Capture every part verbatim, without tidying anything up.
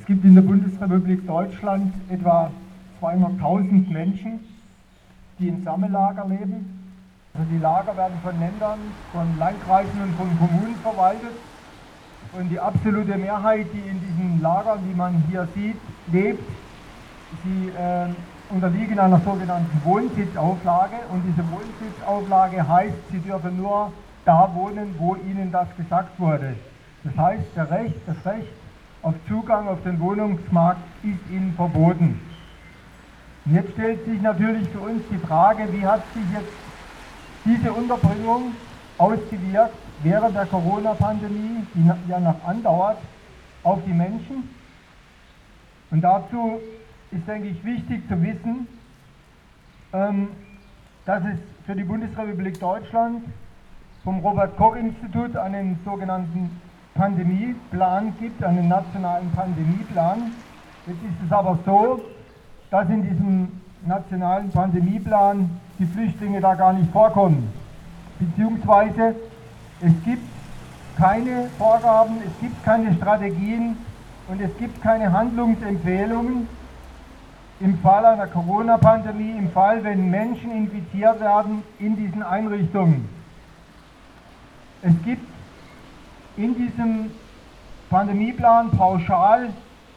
Es gibt in der Bundesrepublik Deutschland etwa zweihunderttausend Menschen, die in Sammellager leben. Also die Lager werden von Ländern, von Landkreisen und von Kommunen verwaltet. Und die absolute Mehrheit, die in diesen Lagern, wie man hier sieht, lebt, sie äh, unterliegen einer sogenannten Wohnsitzauflage. Und diese Wohnsitzauflage heißt, sie dürfen nur da wohnen, wo ihnen das gesagt wurde. Das heißt, der Recht, das Recht auf Zugang auf den Wohnungsmarkt ist ihnen verboten. Und jetzt stellt sich natürlich für uns die Frage, wie hat sich jetzt diese Unterbringung ausgewirkt während der Corona-Pandemie, die ja noch andauert, auf die Menschen. Und dazu ist, denke ich, wichtig zu wissen, dass es für die Bundesrepublik Deutschland vom Robert-Koch-Institut einen sogenannten Pandemieplan gibt, einen nationalen Pandemieplan. Jetzt ist es aber so, dass in diesem nationalen Pandemieplan die Flüchtlinge da gar nicht vorkommen. Beziehungsweise es gibt keine Vorgaben, es gibt keine Strategien und es gibt keine Handlungsempfehlungen im Fall einer Corona-Pandemie, im Fall, wenn Menschen infiziert werden in diesen Einrichtungen. Es gibt in diesem Pandemieplan pauschal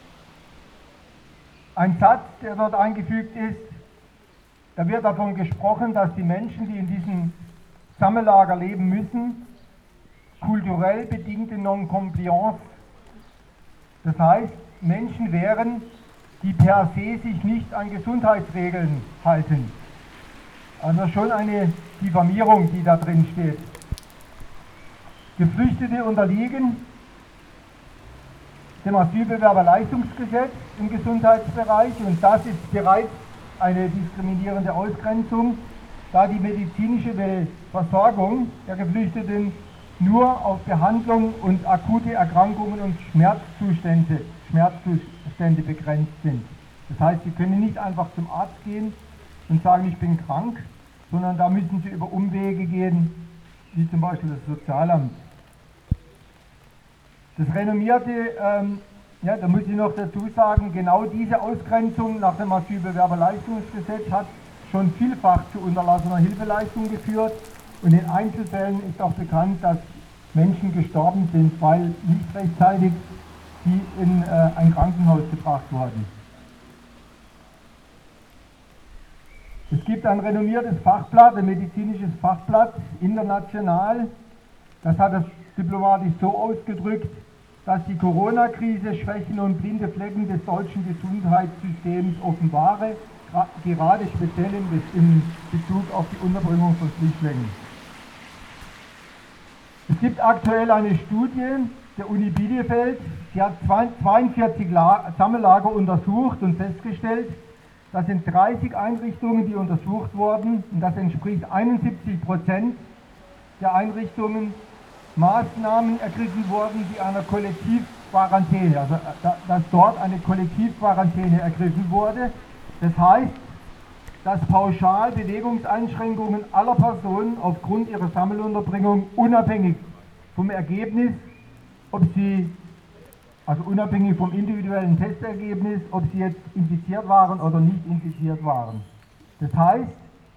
ein Satz, der dort eingefügt ist. Da wird davon gesprochen, dass die Menschen, die in diesem Sammellager leben müssen, kulturell bedingte Non-Compliance, das heißt Menschen wären, die per se sich nicht an Gesundheitsregeln halten. Also schon eine Diffamierung, die da drin steht. Geflüchtete unterliegen dem Asylbewerberleistungsgesetz im Gesundheitsbereich und das ist bereits eine diskriminierende Ausgrenzung, da die medizinische Versorgung der Geflüchteten nur auf Behandlung und akute Erkrankungen und Schmerzzustände, Schmerzzustände begrenzt sind. Das heißt, sie können nicht einfach zum Arzt gehen und sagen, ich bin krank, sondern da müssen sie über Umwege gehen, wie zum Beispiel das Sozialamt. Das renommierte, ähm, ja, da muss ich noch dazu sagen, genau diese Ausgrenzung nach dem Asylbewerberleistungsgesetz hat schon vielfach zu unterlassener Hilfeleistung geführt und in Einzelfällen ist auch bekannt, dass Menschen gestorben sind, weil nicht rechtzeitig sie in äh, ein Krankenhaus gebracht wurden. Es gibt ein renommiertes Fachblatt, ein medizinisches Fachblatt, international, das hat es diplomatisch so ausgedrückt, dass die Corona-Krise Schwächen und blinde Flecken des deutschen Gesundheitssystems offenbare, gerade speziell in Bezug auf die Unterbringung von Flüchtlingen. Es gibt aktuell eine Studie der Uni Bielefeld, die hat zweiundvierzig Sammellager untersucht und festgestellt, dass in dreißig Einrichtungen, die untersucht wurden, und das entspricht einundsiebzig Prozent der Einrichtungen, Maßnahmen ergriffen wurden, die einer Kollektivquarantäne, also dass dort eine Kollektivquarantäne ergriffen wurde. Das heißt, dass pauschal Bewegungseinschränkungen aller Personen aufgrund ihrer Sammelunterbringung unabhängig vom Ergebnis, ob sie, also unabhängig vom individuellen Testergebnis, ob sie jetzt infiziert waren oder nicht infiziert waren. Das heißt,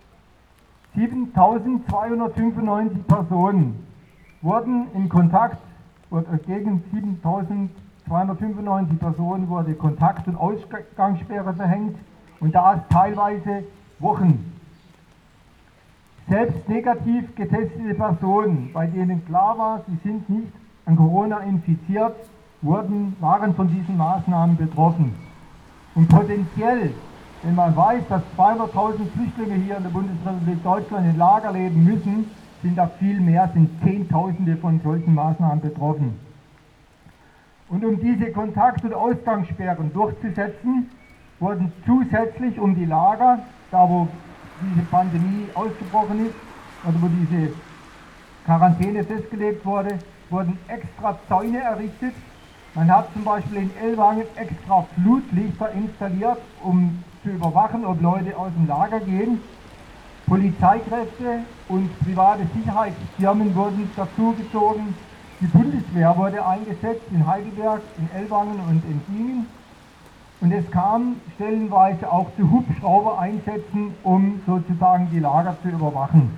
siebentausendzweihundertfünfundneunzig Personen wurden in Kontakt, gegen siebentausendzweihundertfünfundneunzig Personen wurde Kontakt- und Ausgangssperre verhängt und das teilweise Wochen. Selbst negativ getestete Personen, bei denen klar war, sie sind nicht an Corona infiziert, wurden, waren von diesen Maßnahmen betroffen. Und potenziell, wenn man weiß, dass zweihunderttausend Flüchtlinge hier in der Bundesrepublik Deutschland in Lager leben müssen, sind da viel mehr, sind Zehntausende von solchen Maßnahmen betroffen. Und um diese Kontakt- und Ausgangssperren durchzusetzen, wurden zusätzlich um die Lager, da wo diese Pandemie ausgebrochen ist, oder wo diese Quarantäne festgelegt wurde, wurden extra Zäune errichtet. Man hat zum Beispiel in Ellwangen extra Flutlichter installiert, um zu überwachen, ob Leute aus dem Lager gehen. Polizeikräfte und private Sicherheitsfirmen wurden dazugezogen. Die Bundeswehr wurde eingesetzt in Heidelberg, in Ellwangen und in Dingen. Und es kam stellenweise auch zu Hubschraubereinsätzen, um sozusagen die Lager zu überwachen.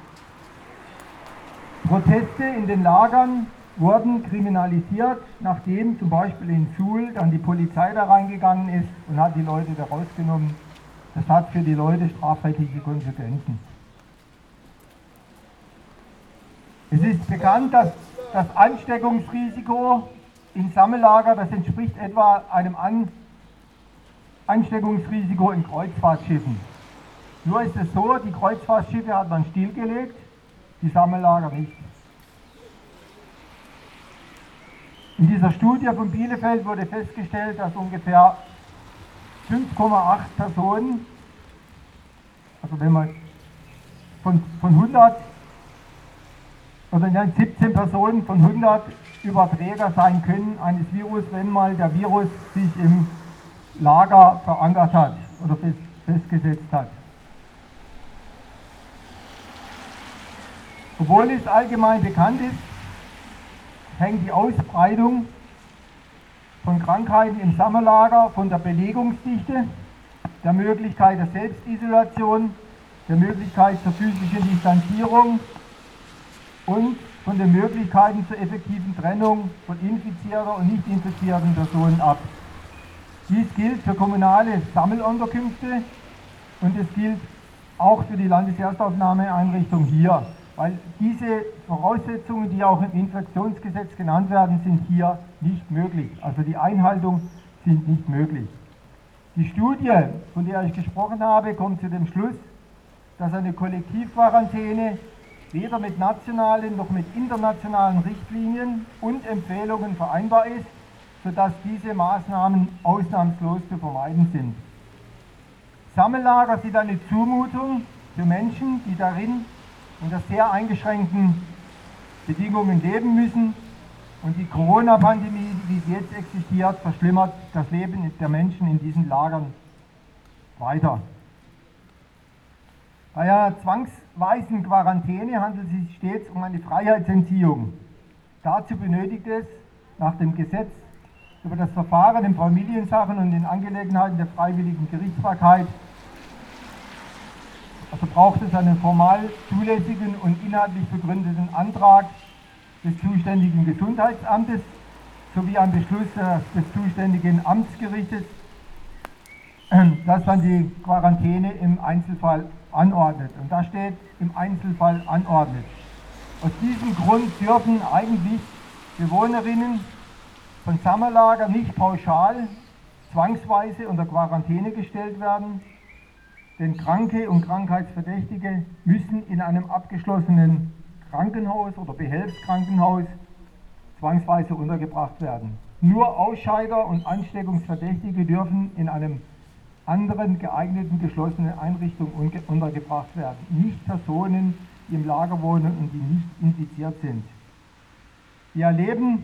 Proteste in den Lagern wurden kriminalisiert, nachdem zum Beispiel in Suhl dann die Polizei da reingegangen ist und hat die Leute da rausgenommen. Das hat für die Leute strafrechtliche Konsequenzen. Es ist bekannt, dass das Ansteckungsrisiko in Sammellager, das entspricht etwa einem An Ansteckungsrisiko in Kreuzfahrtschiffen. Nur ist es so, die Kreuzfahrtschiffe hat man stillgelegt, die Sammellager nicht. In dieser Studie von Bielefeld wurde festgestellt, dass ungefähr fünf Komma acht Personen, also wenn man von, von hundert, oder nein, siebzehn Personen von hundert Überträger sein können eines Virus, wenn mal der Virus sich im Lager verankert hat oder fest, festgesetzt hat. Obwohl es allgemein bekannt ist, hängt die Ausbreitung von Krankheiten im Sammellager von der Belegungsdichte, der Möglichkeit der Selbstisolation, der Möglichkeit zur physischen Distanzierung und von den Möglichkeiten zur effektiven Trennung von infizierter und nicht infizierten Personen ab. Dies gilt für kommunale Sammelunterkünfte und es gilt auch für die Landeserstaufnahmeeinrichtung hier, weil diese Voraussetzungen, die auch im Infektionsgesetz genannt werden, sind hier nicht möglich. Also die Einhaltung sind nicht möglich. Die Studie, von der ich gesprochen habe, kommt zu dem Schluss, dass eine Kollektivquarantäne weder mit nationalen noch mit internationalen Richtlinien und Empfehlungen vereinbar ist, sodass diese Maßnahmen ausnahmslos zu vermeiden sind. Sammellager sind eine Zumutung für Menschen, die darin unter sehr eingeschränkten Bedingungen leben müssen. Und die Corona-Pandemie, wie sie jetzt existiert, verschlimmert das Leben der Menschen in diesen Lagern weiter. Bei einer zwangsweisen Quarantäne handelt es sich stets um eine Freiheitsentziehung. Dazu benötigt es nach dem Gesetz über das Verfahren in Familiensachen und in Angelegenheiten der freiwilligen Gerichtsbarkeit, also braucht es einen formal zulässigen und inhaltlich begründeten Antrag des zuständigen Gesundheitsamtes sowie einen Beschluss des zuständigen Amtsgerichtes, das dann die Quarantäne im Einzelfall anordnet. Und da steht im Einzelfall anordnet. Aus diesem Grund dürfen eigentlich Bewohnerinnen von Sammellager nicht pauschal zwangsweise unter Quarantäne gestellt werden, denn Kranke und Krankheitsverdächtige müssen in einem abgeschlossenen Krankenhaus oder Behelfskrankenhaus zwangsweise untergebracht werden. Nur Ausscheider und Ansteckungsverdächtige dürfen in einem anderen geeigneten geschlossenen Einrichtung untergebracht werden. Nicht Personen, die im Lager wohnen und die nicht infiziert sind. Wir erleben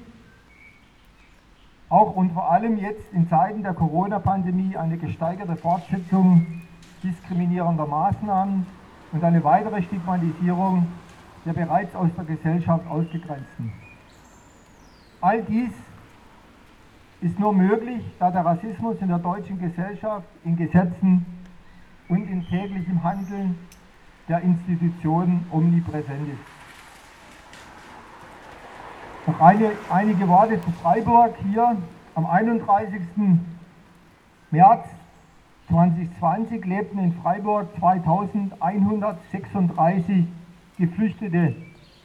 auch und vor allem jetzt in Zeiten der Corona-Pandemie eine gesteigerte Fortsetzung diskriminierender Maßnahmen und eine weitere Stigmatisierung der bereits aus der Gesellschaft Ausgegrenzten. All dies ist nur möglich, da der Rassismus in der deutschen Gesellschaft, in Gesetzen und in täglichem Handeln der Institutionen omnipräsent ist. Noch eine, einige Worte zu Freiburg. Hier am einunddreißigsten März zweitausendzwanzig lebten in Freiburg zweitausendeinhundertsechsunddreißig Geflüchtete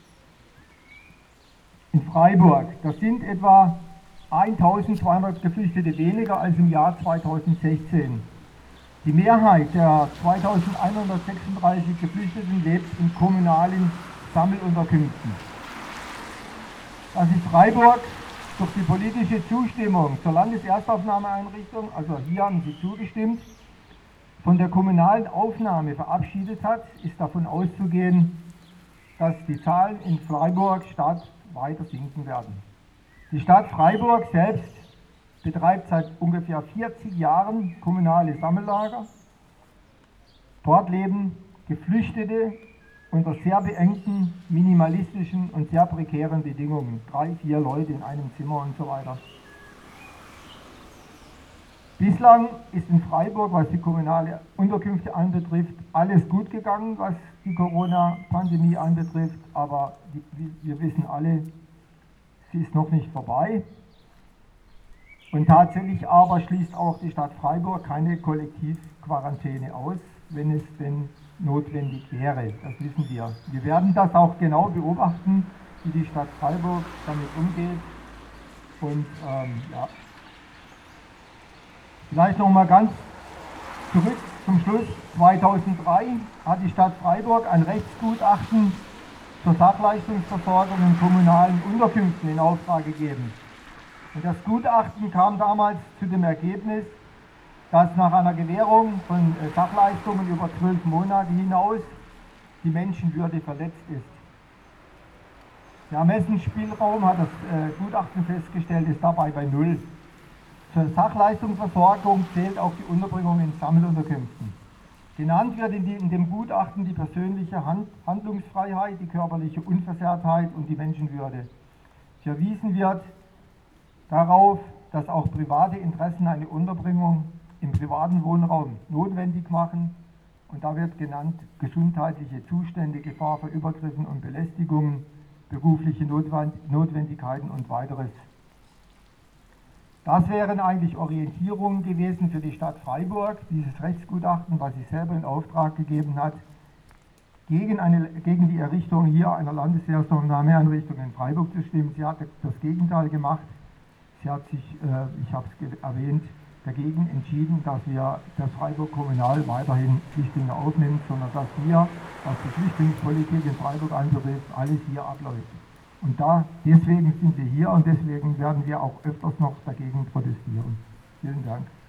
in Freiburg. Das sind etwa eintausendzweihundert Geflüchtete weniger als im Jahr zweitausendsechzehn. Die Mehrheit der zweitausendeinhundertsechsunddreißig Geflüchteten lebt in kommunalen Sammelunterkünften. Dass in Freiburg durch die politische Zustimmung zur Landeserstaufnahmeeinrichtung, also hier haben sie zugestimmt, von der kommunalen Aufnahme verabschiedet hat, ist davon auszugehen, dass die Zahlen in Freiburg Stadt weiter sinken werden. Die Stadt Freiburg selbst betreibt seit ungefähr vierzig Jahren kommunale Sammellager. Dort leben Geflüchtete unter sehr beengten, minimalistischen und sehr prekären Bedingungen. Drei, vier Leute in einem Zimmer und so weiter. Bislang ist in Freiburg, was die kommunale Unterkünfte anbetrifft, alles gut gegangen, was die Corona-Pandemie anbetrifft, aber die, wir wissen alle, sie ist noch nicht vorbei. Und tatsächlich aber schließt auch die Stadt Freiburg keine Kollektivquarantäne aus, wenn es denn notwendig wäre. Das wissen wir. Wir werden das auch genau beobachten, wie die Stadt Freiburg damit umgeht. Und ähm, ja. Vielleicht noch mal ganz zurück zum Schluss. zweitausenddrei hat die Stadt Freiburg ein Rechtsgutachten zur Sachleistungsversorgung in kommunalen Unterkünften in Auftrag gegeben. Und das Gutachten kam damals zu dem Ergebnis, dass nach einer Gewährung von Sachleistungen über zwölf Monate hinaus die Menschenwürde verletzt ist. Der Ermessensspielraum, hat das Gutachten festgestellt, ist dabei bei null. Zur Sachleistungsversorgung zählt auch die Unterbringung in Sammelunterkünften. Genannt wird in, die, in dem Gutachten die persönliche Hand, Handlungsfreiheit, die körperliche Unversehrtheit und die Menschenwürde. Verwiesen wird darauf, dass auch private Interessen eine Unterbringung im privaten Wohnraum notwendig machen. Und da wird genannt gesundheitliche Zustände, Gefahr für Übergriffen und Belästigungen, berufliche Notwendigkeiten und weiteres. Das wären eigentlich Orientierungen gewesen für die Stadt Freiburg, dieses Rechtsgutachten, was sie selber in Auftrag gegeben hat, gegen, eine, gegen die Errichtung hier einer Landesherstellungsnahmeeinrichtung in Freiburg zu stimmen. Sie hat das Gegenteil gemacht. Sie hat sich, äh, ich habe es erwähnt, dagegen entschieden, dass wir das Freiburg Kommunal weiterhin Flüchtlinge aufnimmt, sondern dass wir, was die Flüchtlingspolitik in Freiburg anbetrifft, alles hier abläuft. Und da, deswegen sind wir hier und deswegen werden wir auch öfters noch dagegen protestieren. Vielen Dank.